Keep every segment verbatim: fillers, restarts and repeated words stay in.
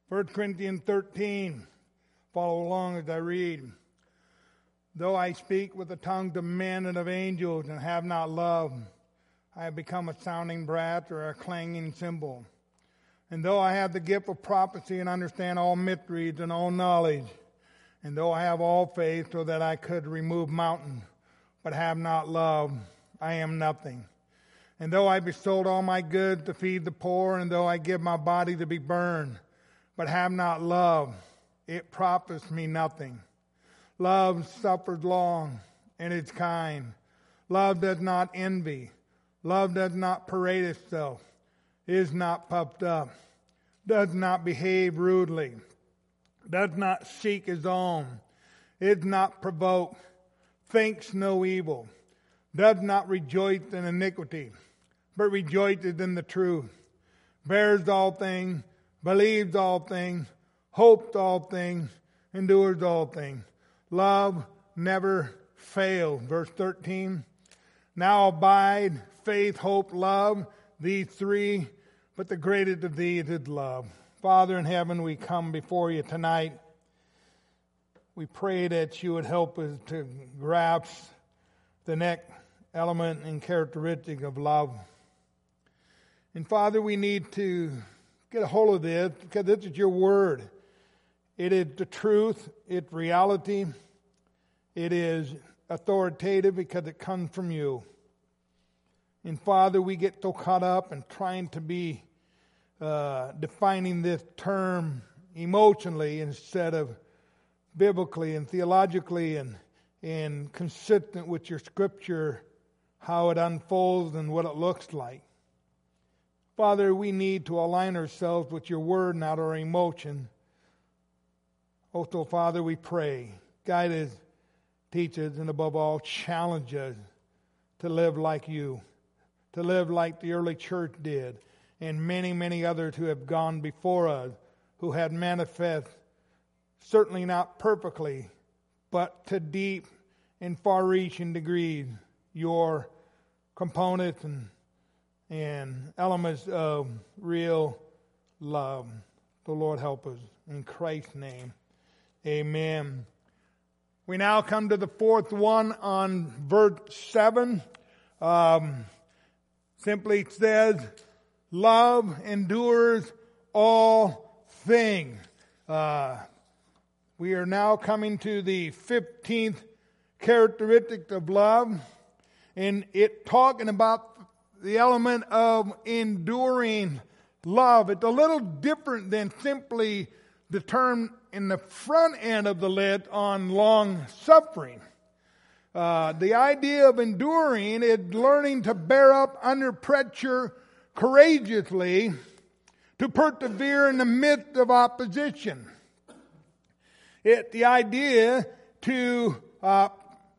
First Corinthians thirteen. Follow along as I read. Though I speak with the tongues of men and of angels and have not love, I have become a sounding brass or a clanging cymbal. And though I have the gift of prophecy and understand all mysteries and all knowledge, and though I have all faith so that I could remove mountains, but have not love, I am nothing. And though I bestowed all my goods to feed the poor, and though I give my body to be burned, but have not love, it profits me nothing. Love suffers long and is kind. Love does not envy. Love does not parade itself, is not puffed up, does not behave rudely, does not seek his own, is not provoked, thinks no evil, does not rejoice in iniquity, but rejoices in the truth, bears all things, believes all things, hopes all things, endures all things. Love never fails. Verse thirteen. Now abide faith, hope, love, these three, but the greatest of these is love. Father in heaven, we come before you tonight. We pray that you would help us to grasp the next element and characteristic of love. And Father, we need to get a hold of this because this is your word. It is the truth. It's reality. It is authoritative because it comes from you. And Father, we get so caught up in trying to be uh, defining this term emotionally instead of biblically and theologically and, and consistent with your scripture, how it unfolds and what it looks like. Father, we need to align ourselves with your word, not our emotion. Also, Father, we pray, guide us, teach us, and above all, challenge us to live like you, to live like the early church did, and many, many others who have gone before us, who had manifest, certainly not perfectly, but to deep and far-reaching degrees, your components and, and elements of real love. The Lord help us. In Christ's name, amen. We now come to the fourth one on verse seven. Um, simply says, love endures all things. Uh, we are now coming to the fifteenth characteristic of love. And it talking about the element of enduring love. It's a little different than simply the term in the front end of the list on long suffering. Uh, the idea of enduring is learning to bear up under pressure courageously, to persevere in the midst of opposition. It's the idea to uh,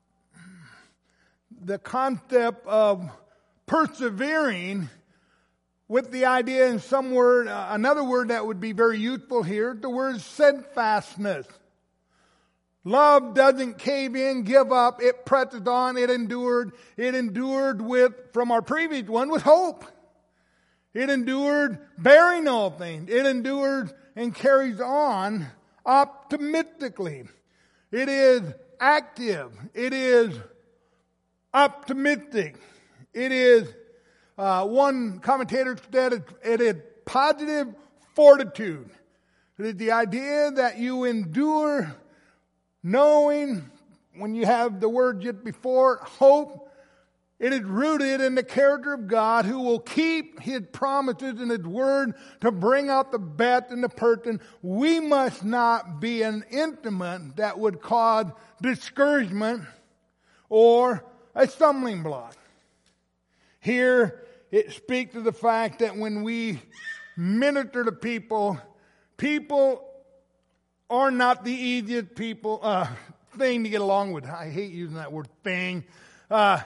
the concept of persevering with the idea in some word, uh, another word that would be very useful here, the word steadfastness. Love doesn't cave in, give up, it presses on, it endured. It endured with, from our previous one, with hope. It endured bearing all things. It endured and carries on optimistically. It is active. It is optimistic. It is, uh, one commentator said it, it is positive fortitude. It is the idea that you endure knowing, when you have the word just before, hope. It is rooted in the character of God who will keep His promises and His word to bring out the best in the person. We must not be an instrument that would cause discouragement or a stumbling block. Here it speaks to the fact that when we minister to people, people are not the easiest people uh, thing to get along with. I hate using that word thing. Uh,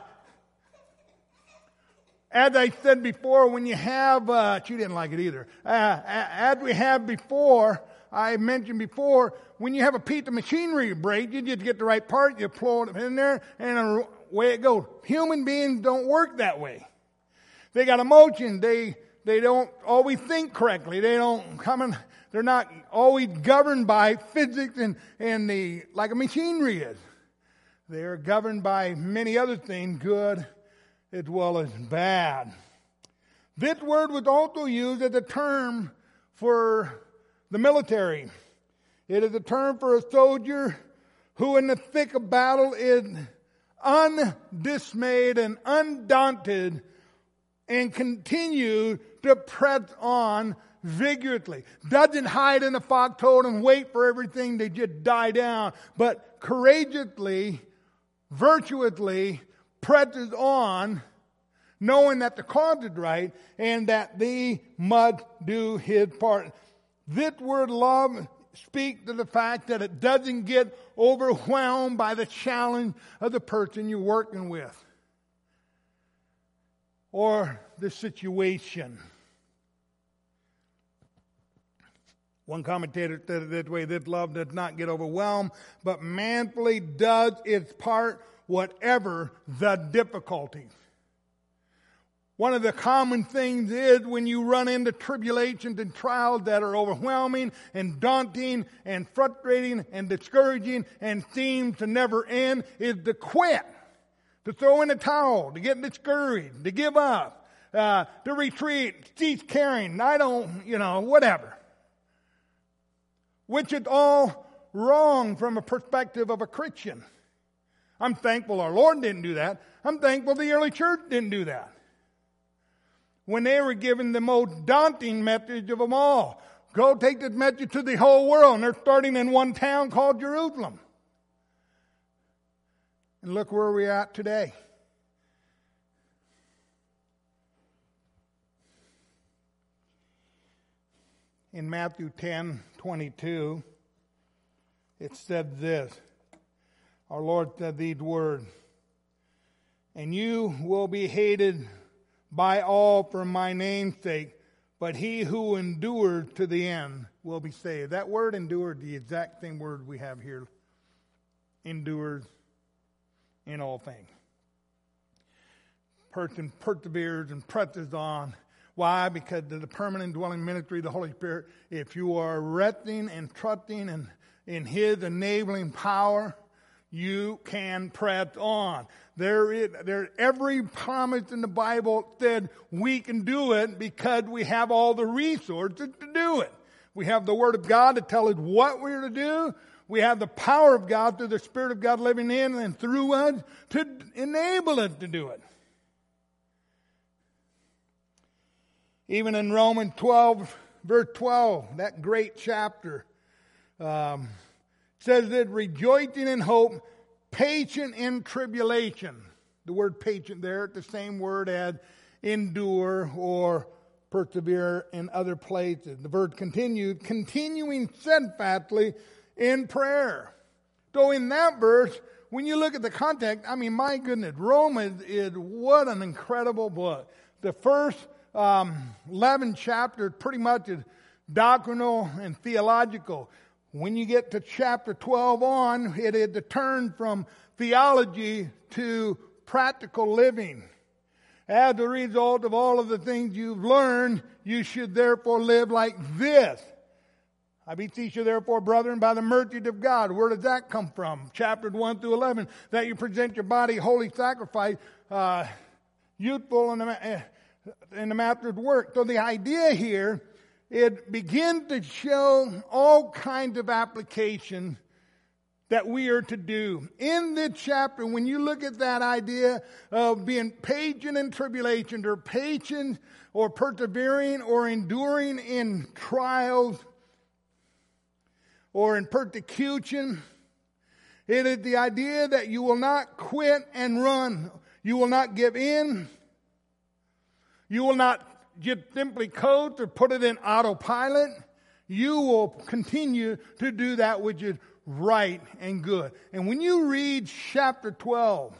as I said before, when you have, uh, she didn't like it either. Uh, as we have before, I mentioned before, when you have a piece of machinery break, you just get the right part, you pull it in there, and away it goes. Human beings don't work that way. They got emotion. They they don't always think correctly. They don't come in, they're not always governed by physics and, and the, like a machinery is. They're governed by many other things, good as well as bad. This word was also used as a term for the military. It is a term for a soldier who in the thick of battle is undismayed and undaunted and continue to press on vigorously. Doesn't hide in a foxhole and wait for everything to just die down, but courageously, virtuously presses on, knowing that the cause is right and that he must do his part. This word love speaks to the fact that it doesn't get overwhelmed by the challenge of the person you're working with or the situation. One commentator said it this way: this love does not get overwhelmed, but manfully does its part, whatever the difficulty. One of the common things is when you run into tribulations and trials that are overwhelming and daunting and frustrating and discouraging and seem to never end, is to quit, to throw in a towel, to get discouraged, to give up, uh, to retreat, cease caring, I don't, you know, whatever. Which is all wrong from a perspective of a Christian. I'm thankful our Lord didn't do that. I'm thankful the early church didn't do that. When they were given the most daunting message of them all. Go take this message to the whole world. And they're starting in one town called Jerusalem. And look where we're at today. In Matthew ten twenty-two, it said this. Our Lord said these words: "And you will be hated by all for my name's sake, but he who endures to the end will be saved." That word endured, the exact same word we have here. Endures in all things. Person perseveres and presses on. Why? Because of the permanent dwelling ministry of the Holy Spirit. If you are resting and trusting in, in His enabling power, you can press on. There is, there, every promise in the Bible said we can do it because we have all the resources to do it. We have the Word of God to tell us what we're to do. We have the power of God through the Spirit of God living in and through us to enable us to do it. Even in Romans twelve, verse twelve, that great chapter, um, says that rejoicing in hope, patient in tribulation. The word patient there, the same word as endure or persevere in other places. The verse continues, continuing steadfastly in prayer. So in that verse, when you look at the context, I mean, my goodness, Romans is what an incredible book. The first um, eleven chapters pretty much is doctrinal and theological. When you get to chapter twelve on, it is to turn from theology to practical living. As a result of all of the things you've learned, you should therefore live like this. I beseech you therefore, brethren, by the mercies of God. Where does that come from? Chapters one through eleven, that you present your body holy sacrifice, uh, youthful in the, in the master's work. So the idea here, it begins to show all kinds of application that we are to do. In this chapter, when you look at that idea of being patient in tribulation, or patient or persevering or enduring in trials or in persecution, it is the idea that you will not quit and run. You will not give in. You will not just simply coast or put it in autopilot. You will continue to do that which is right and good. And when you read chapter twelve,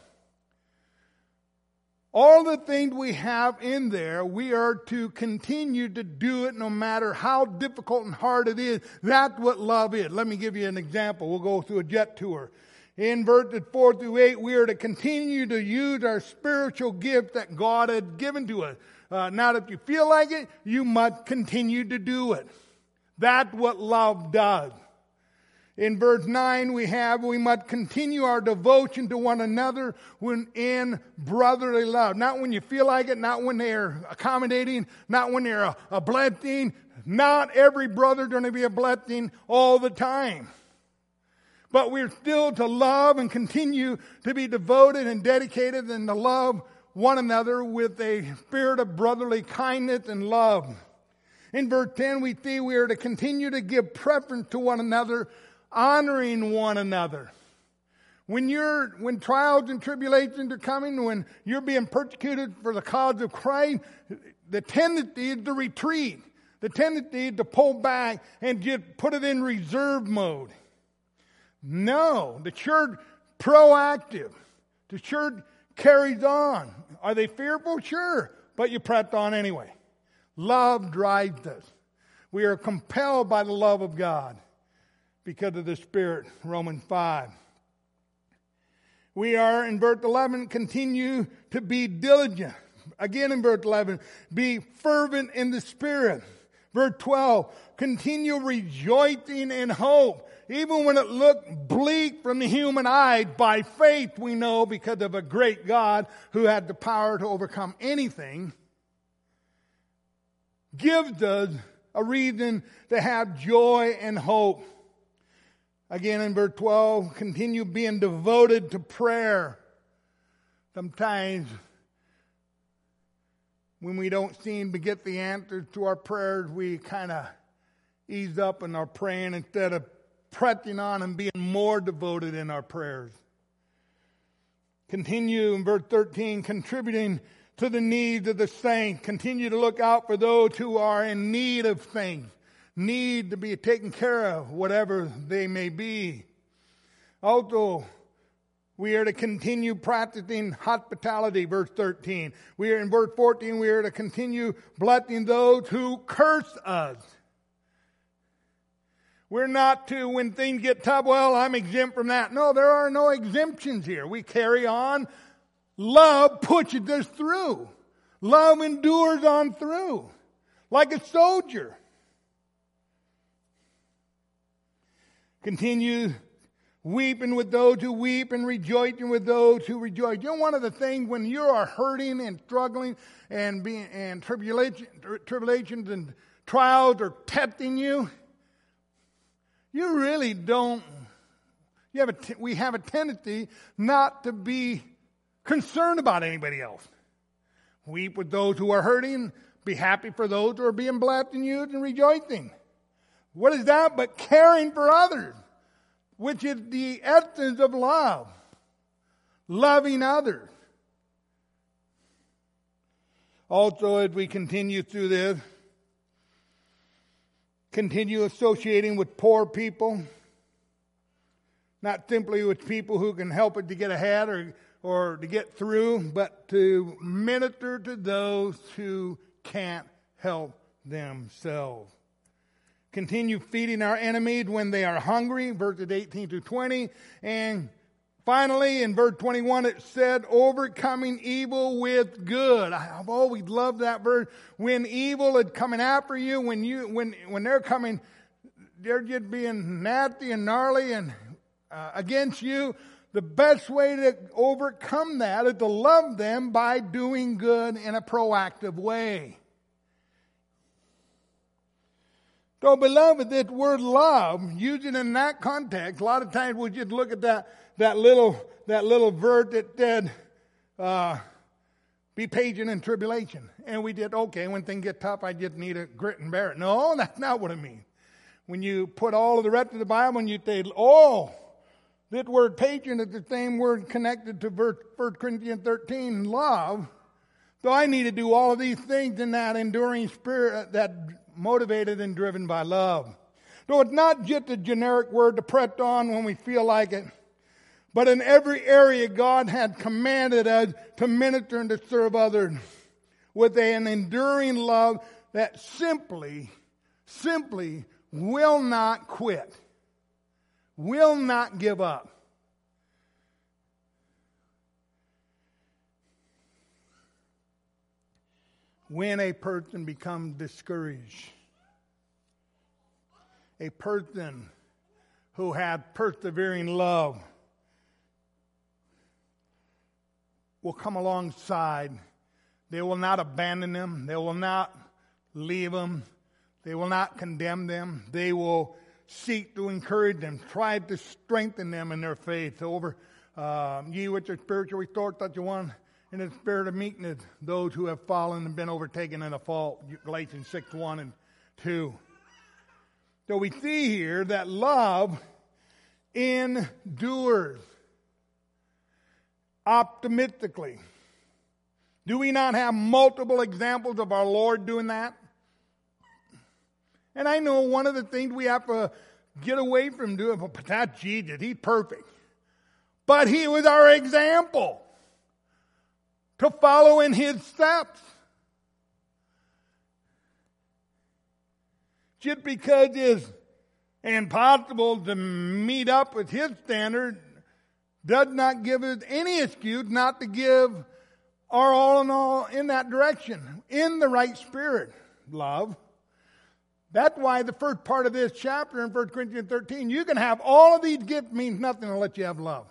all the things we have in there, we are to continue to do it no matter how difficult and hard it is. That's what love is. Let me give you an example. We'll go through a jet tour. In verses four through eight, we are to continue to use our spiritual gift that God had given to us. uh, not if you feel like it, you must continue to do it. That's what love does. In verse nine we have, we must continue our devotion to one another when in brotherly love. Not when you feel like it, not when they're accommodating, not when they're a, a blessing. Not every brother going to be a blessing all the time. But we're still to love and continue to be devoted and dedicated and to love one another with a spirit of brotherly kindness and love. In verse ten we see we are to continue to give preference to one another, honoring one another. When you're, when trials and tribulations are coming, when you're being persecuted for the cause of Christ, the tendency is to retreat. The tendency is to pull back and just put it in reserve mode. No, the church proactive. The church carries on. Are they fearful? Sure, but you press on anyway. Love drives us. We are compelled by the love of God because of the Spirit, Romans five. We are, in verse eleven, continue to be diligent. Again in verse eleven, be fervent in the Spirit. Verse twelve, continue rejoicing in hope. Even when it looked bleak from the human eye, by faith we know, because of a great God who had the power to overcome anything, gives us a reason to have joy and hope. Again in verse twelve, continue being devoted to prayer. Sometimes when we don't seem to get the answers to our prayers, we kind of ease up in our praying instead of pressing on and being more devoted in our prayers. Continue in verse thirteen, contributing to the needs of the saints. Continue to look out for those who are in need of things, need to be taken care of, whatever they may be. Also, we are to continue practicing hospitality, verse thirteen. We are in verse fourteen, we are to continue blessing those who curse us. We're not to, when things get tough, well, I'm exempt from that. No, there are no exemptions here. We carry on. Love pushes us through. Love endures on through, like a soldier. Continue weeping with those who weep and rejoicing with those who rejoice. You know, one of the things when you are hurting and struggling and being and tribulation, tribulations and trials are testing you, you really don't. You have a t- we have a tendency not to be concerned about anybody else. Weep with those who are hurting. Be happy for those who are being blessed and used and rejoicing. What is that but caring for others, which is the essence of love. Loving others. Also, as we continue through this, continue associating with poor people. Not simply with people who can help it to get ahead or, or to get through, but to minister to those who can't help themselves. Continue feeding our enemies when they are hungry, verses eighteen to twenty. And finally, in verse twenty-one, it said, overcoming evil with good. I've always loved that verse. When evil is coming after you, when you when when they're coming, they're just being nasty and gnarly and uh, against you. The best way to overcome that is to love them by doing good in a proactive way. So, beloved, this word love, used in that context, a lot of times we just look at that that little that little verse that said, uh, be patient in tribulation. And we did, okay, when things get tough, I just need to grit and bear it. No, that's not what it means. When you put all of the rest of the Bible and you say, oh, this word patient is the same word connected to verse First Corinthians thirteen, love. So I need to do all of these things in that enduring spirit that motivated and driven by love. So it's not just a generic word to press on when we feel like it, but in every area God had commanded us to minister and to serve others with an enduring love that simply, simply will not quit, will not give up. when a person becomes discouraged. A person who had persevering love will come alongside. They will not abandon them. They will not leave them. They will not condemn them. They will seek to encourage them, try to strengthen them in their faith. Over uh, ye which are spiritually restored, such a one in the spirit of meekness, those who have fallen and been overtaken in a fault. Galatians six, one and two. So we see here that love endures optimistically. Do we not have multiple examples of our Lord doing that? And I know one of the things we have to get away from doing, but that's Jesus, he's perfect. But he was our example to follow in his steps. Just because it's impossible to meet up with his standard does not give us any excuse not to give our all in all in that direction, in the right spirit, love. That's why the first part of this chapter in First Corinthians thirteen, you can have all of these gifts, means nothing unless you have love.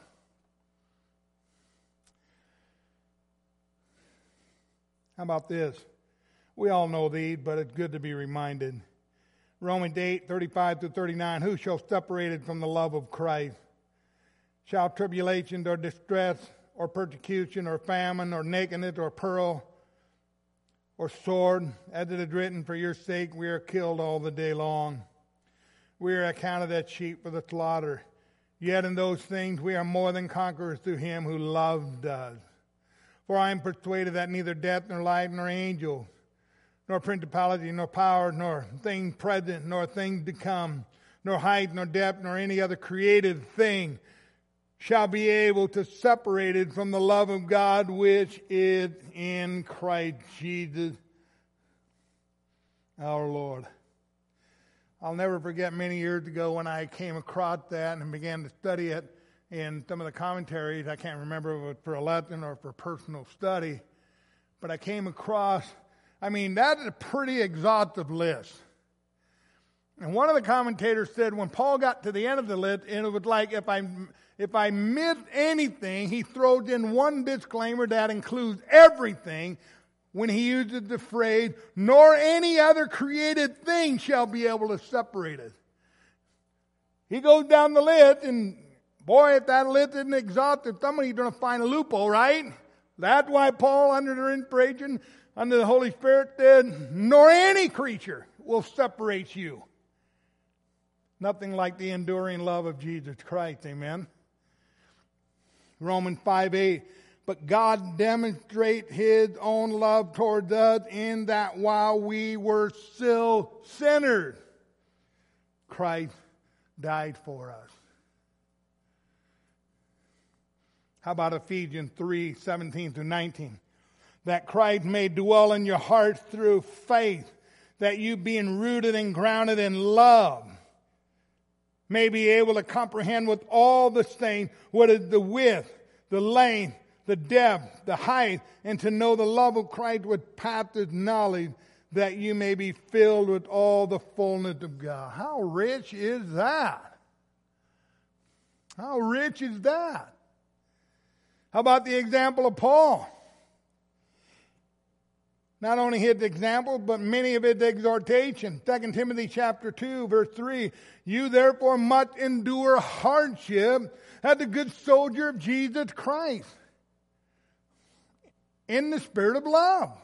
How about this? We all know these, but it's good to be reminded. Romans eight, thirty-five through thirty-nine, who shall separate us from the love of Christ? Shall tribulation or distress or persecution or famine or nakedness or peril or sword, as it is written, for your sake we are killed all the day long. We are accounted as sheep for the slaughter. Yet in those things we are more than conquerors through him who loved us. For I am persuaded that neither death nor life nor angels, nor principality, nor power, nor things present, nor things to come, nor height, nor depth, nor any other created thing shall be able to separate it from the love of God which is in Christ Jesus our Lord. I'll never forget many years ago when I came across that and began to study it in some of the commentaries. I can't remember if it was for a lesson or for personal study, but I came across, I mean, that is a pretty exhaustive list. And one of the commentators said when Paul got to the end of the list, and it was like if I if I missed anything, he throws in one disclaimer that includes everything when he uses the phrase, nor any other created thing shall be able to separate us. He goes down the list, and boy, if that list isn't exhaustive, somebody's going to find a loophole, right? That's why Paul, under the inspiration, under the Holy Spirit, said, nor any creature will separate you. Nothing like the enduring love of Jesus Christ, amen? Romans five eight, but God demonstrates his own love towards us in that while we were still sinners, Christ died for us. How about Ephesians three seventeen through nineteen? That Christ may dwell in your hearts through faith, that you being rooted and grounded in love may be able to comprehend with all the saints what is the width, the length, the depth, the height, and to know the love of Christ with passes knowledge, that you may be filled with all the fullness of God. How rich is that? How rich is that? How about the example of Paul? Not only his example, but many of his exhortations. Second Timothy chapter two, verse three. You therefore must endure hardship as a good soldier of Jesus Christ, in the spirit of love.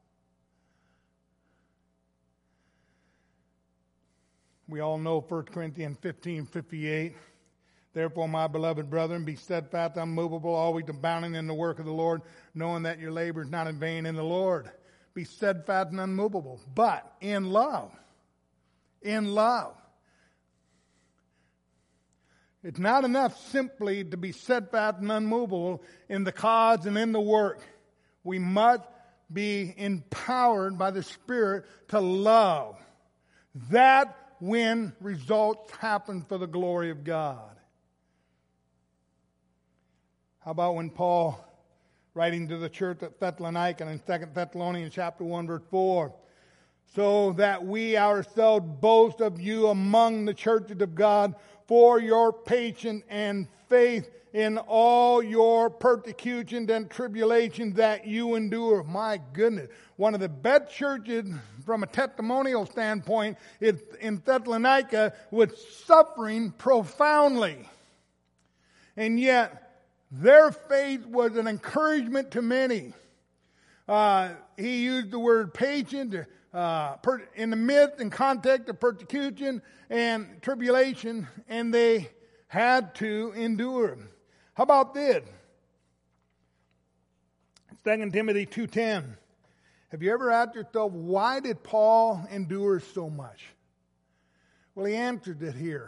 We all know First Corinthians fifteen fifty-eight. Therefore, my beloved brethren, be steadfast, unmovable, always abounding in the work of the Lord, knowing that your labor is not in vain in the Lord. Be steadfast and unmovable, but in love. In love. It's not enough simply to be steadfast and unmovable in the cause and in the work. We must be empowered by the Spirit to love. That when results happen for the glory of God. How about when Paul writing to the church at Thessalonica in Second Thessalonians chapter one, verse four. So that we ourselves boast of you among the churches of God for your patience and faith in all your persecutions and tribulations that you endure. My goodness. One of the best churches from a testimonial standpoint is in Thessalonica, was suffering profoundly. And yet their faith was an encouragement to many. Uh, he used the word patient uh, per, in the midst and context of persecution and tribulation, and they had to endure. How about this? Second Timothy two ten. Have you ever asked yourself, why did Paul endure so much? Well, he answered it here.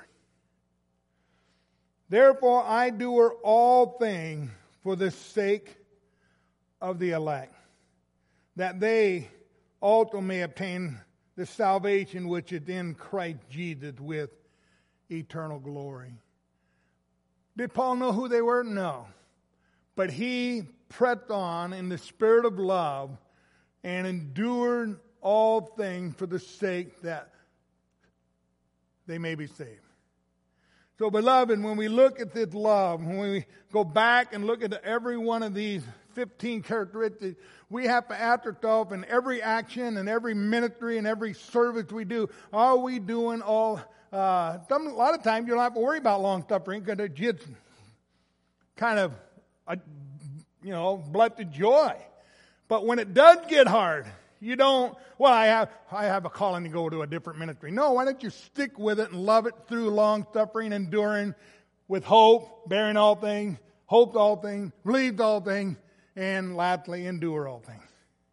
Therefore I endure all things for the sake of the elect, that they also may obtain the salvation which is in Christ Jesus with eternal glory. Did Paul know who they were? No. But he pressed on in the spirit of love and endured all things for the sake that they may be saved. So, beloved, when we look at this love, when we go back and look at every one of these fifteen characteristics, we have to ask ourselves in every action and every ministry and every service we do, are we doing all... Uh, some, a lot of times you don't have to worry about long suffering because it's just kind of, a, you know, blessed joy. But when it does get hard, you don't, well, I have I have a calling to go to a different ministry. No, why don't you stick with it and love it through long suffering, enduring with hope, bearing all things, hoped all things, believed all things, and lastly, endure all things.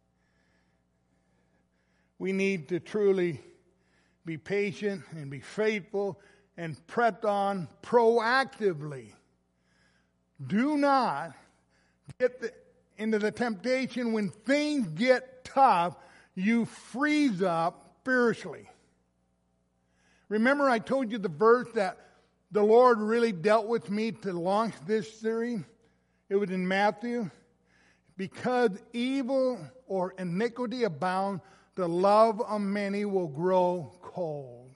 We need to truly be patient and be faithful and press on proactively. Do not get the, into the temptation when things get tough, you freeze up spiritually. Remember I told you the verse that the Lord really dealt with me to launch this series? It was in Matthew. Because evil or iniquity abound, the love of many will grow cold.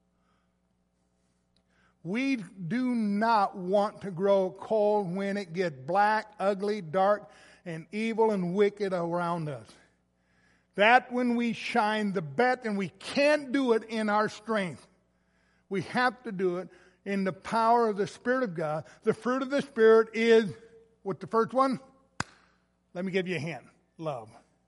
We do not want to grow cold when it gets black, ugly, dark, and evil and wicked around us. That's when we shine the best, and we can't do it in our strength. We have to do it in the power of the Spirit of God. The fruit of the Spirit is, what's the first one? Let me give you a hint. Love.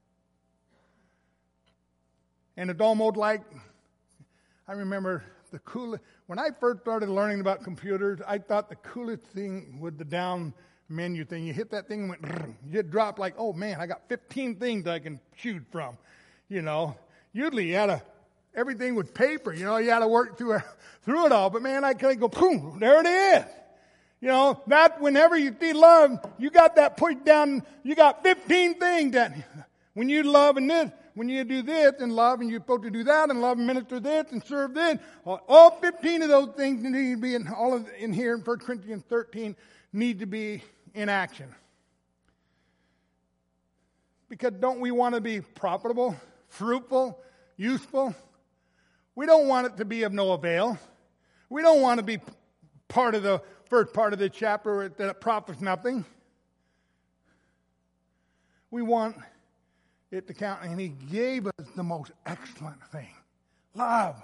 And it's almost like, I remember the coolest, when I first started learning about computers, I thought the coolest thing was the down menu thing. You hit that thing and went, you drop like, oh man, I got fifteen things I can choose from. You know, usually you had to, everything was paper, you know, you had to work through, through it all. But man, I could go, boom, there it is. You know, that whenever you see love, you got that pushed down, you got fifteen things that when you love and this, when you do this and love and you're supposed to do that and love and minister this and serve this, all fifteen of those things need to be in all of in here in First Corinthians thirteen need to be in action. Because don't we want to be profitable, fruitful, useful? We don't want it to be of no avail. We don't want to be part of the first part of the chapter that it profits nothing. We want it to count, and He gave us the most excellent thing, love.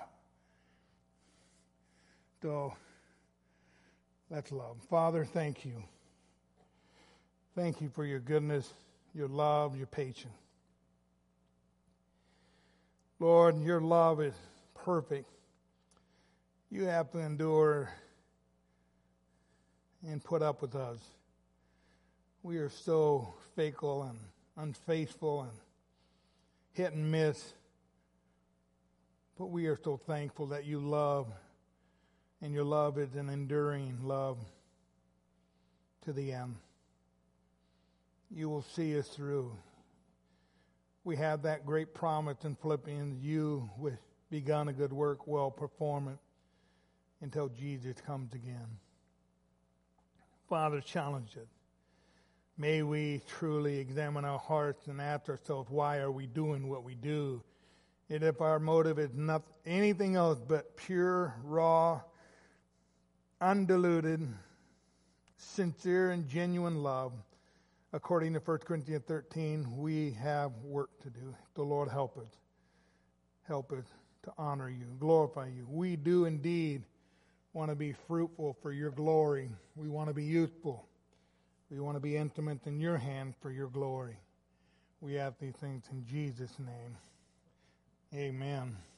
So let's love. Father, thank you. Thank you for your goodness, your love, your patience. Lord, your love is perfect. You have to endure and put up with us. We are so fickle and unfaithful and hit and miss. But we are so thankful that you love, and your love is an enduring love to the end. You will see us through. We have that great promise in Philippians, you with begun a good work will perform it until Jesus comes again. Father, challenge it. May we truly examine our hearts and ask ourselves, why are we doing what we do? And if our motive is not anything else but pure, raw, undiluted, sincere, and genuine love, according to First Corinthians thirteen, we have work to do. The Lord help us. Help us to honor you, glorify you. We do indeed want to be fruitful for your glory. We want to be useful. We want to be intimate in your hand for your glory. We ask these things in Jesus' name. Amen.